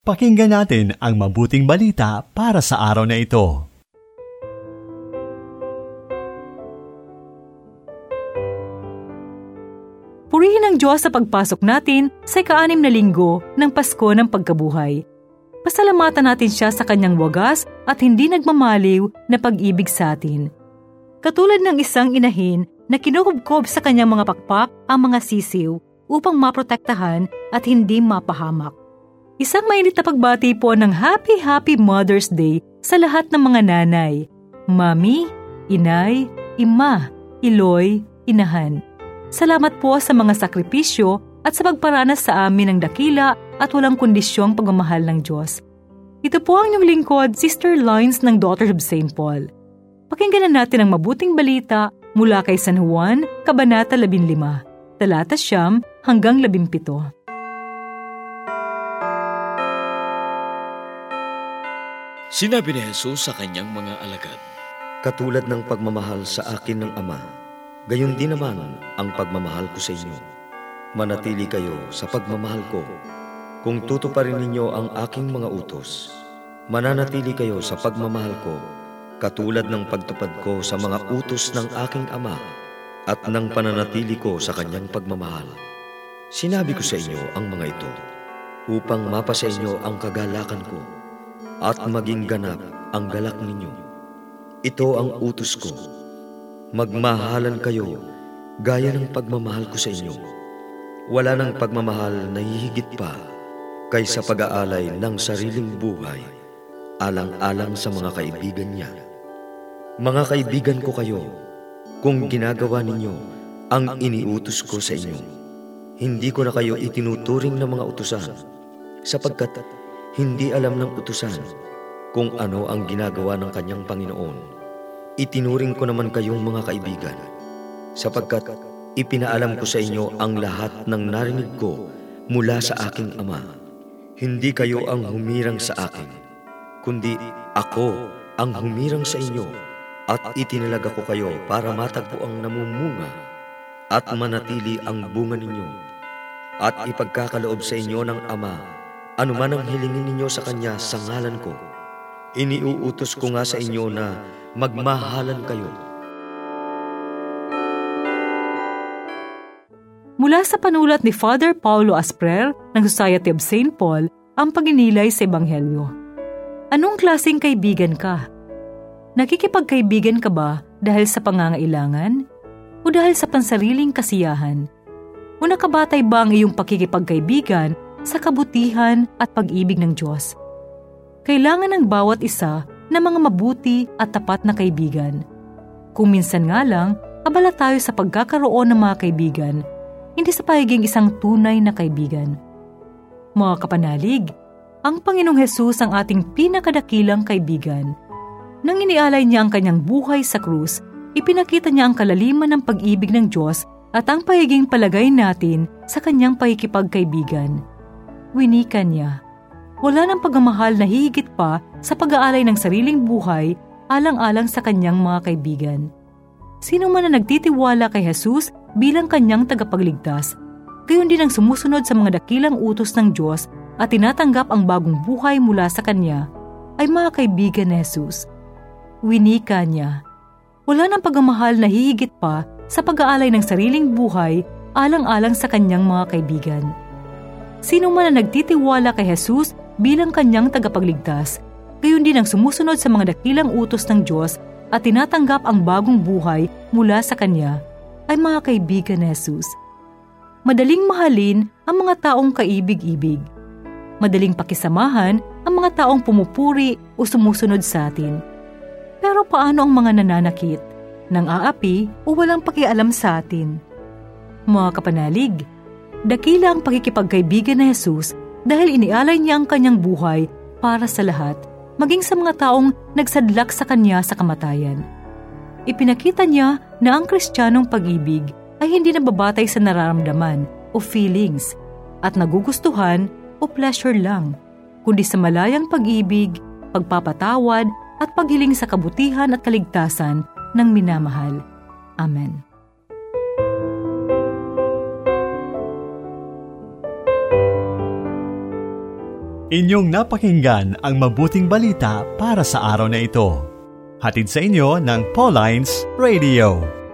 Pakinggan natin ang mabuting balita para sa araw na ito. Purihin ang Diyos sa pagpasok natin sa ika-6 na linggo ng Pasko ng Pagkabuhay. Pasalamatan natin siya sa kanyang wagas at hindi nagmamaliw na pag-ibig sa atin. Katulad ng isang inahin na kinukubkob sa kanyang mga pakpak ang mga sisiw upang maprotektahan at hindi mapahamak. Isang mainit na pagbati po ng Happy Mother's Day sa lahat ng mga nanay, mami, inay, ima, iloy, inahan. Salamat po sa mga sakripisyo at sa pagparanas sa amin ng dakila at walang kondisyong pagmamahal ng Diyos. Ito po ang inyong lingkod, Sister Lines ng Daughters of St. Paul. Pakinggan na natin ang mabuting balita mula kay San Juan, Kabanata 15, talata 9 hanggang 17. Sinabi ni Jesus sa kanyang mga alagad, "Katulad ng pagmamahal sa akin ng Ama, gayon din naman ang pagmamahal ko sa inyo. Manatili kayo sa pagmamahal ko. Kung tutuparin ninyo ang aking mga utos, mananatili kayo sa pagmamahal ko, katulad ng pagtupad ko sa mga utos ng aking Ama at ng pananatili ko sa kanyang pagmamahal. Sinabi ko sa inyo ang mga ito, upang mapasa inyo ang kagalakan ko, at maging ganap ang galak ninyo. Ito ang utos ko, magmahalan kayo gaya ng pagmamahal ko sa inyo. Wala nang pagmamahal na hihigit pa kaysa pag-aalay ng sariling buhay, alang-alang sa mga kaibigan niya. Mga kaibigan ko kayo, kung ginagawa ninyo ang iniutos ko sa inyo. Hindi ko na kayo itinuturing ng mga utusan, sapagkat hindi alam ng utusan kung ano ang ginagawa ng kanyang Panginoon. Itinuring ko naman kayong mga kaibigan, sapagkat ipinaalam ko sa inyo ang lahat ng narinig ko mula sa aking Ama. Hindi kayo ang humirang sa akin, kundi ako ang humirang sa inyo, at itinalaga ko kayo para matagpo ang namumunga at manatili ang bunga ninyo, at ipagkakaloob sa inyo ng Ama anuman ang hilingin ninyo sa Kanya sa ngalan ko. Iniuutos ko nga sa inyo na magmahalan kayo." Mula sa panulat ni Father Paulo Asprer ng Society of St. Paul, ang paginilay sa Ebanghelyo. Anong klaseng kaibigan ka? Nakikipagkaibigan ka ba dahil sa pangangailangan? O dahil sa pansariling kasiyahan? O nakabatay ba ang iyong pakikipagkaibigan sa kabutihan at pag-ibig ng Diyos? Kailangan ng bawat isa ng mga mabuti at tapat na kaibigan. Kung minsan nga lang, abala tayo sa pagkakaroon ng mga kaibigan, hindi sa pagiging isang tunay na kaibigan. Mga kapanalig, ang Panginoong Hesus ang ating pinakadakilang kaibigan. Nang inialay niya ang kanyang buhay sa krus, ipinakita niya ang kalaliman ng pag-ibig ng Diyos at ang pagiging palagay natin sa kanyang pakikipagkaibigan. Winika niya, wala ng pagmamahal na hihigit pa sa pag-aalay ng sariling buhay alang-alang sa kanyang mga kaibigan. Sino man na nagtitiwala kay Jesus bilang kanyang tagapagligtas, gayon din ang sumusunod sa mga dakilang utos ng Diyos at tinatanggap ang bagong buhay mula sa kanya, ay mga kaibigan ni Jesus. Winika niya, wala ng pagmamahal na hihigit pa sa pag-aalay ng sariling buhay alang-alang sa kanyang mga kaibigan. Sino man na nagtitiwala kay Jesus bilang kanyang tagapagligtas, gayon din ang sumusunod sa mga dakilang utos ng Diyos at tinatanggap ang bagong buhay mula sa kanya, ay mga kaibigan ni Jesus. Madaling mahalin ang mga taong kaibig-ibig. Madaling pakisamahan ang mga taong pumupuri o sumusunod sa atin. Pero paano ang mga nananakit, nang aapi o walang pakialam sa atin? Mga kapanalig, dakila ang pakikipagkaibigan ni Jesus dahil inialay niya ang kanyang buhay para sa lahat, maging sa mga taong nagsadlak sa kanya sa kamatayan. Ipinakita niya na ang Kristiyanong pag-ibig ay hindi nababatay sa nararamdaman o feelings at nagugustuhan o pleasure lang, kundi sa malayang pag-ibig, pagpapatawad at paghiling sa kabutihan at kaligtasan ng minamahal. Amen. Inyong napakinggan ang mabuting balita para sa araw na ito. Hatid sa inyo ng Paulines Radio.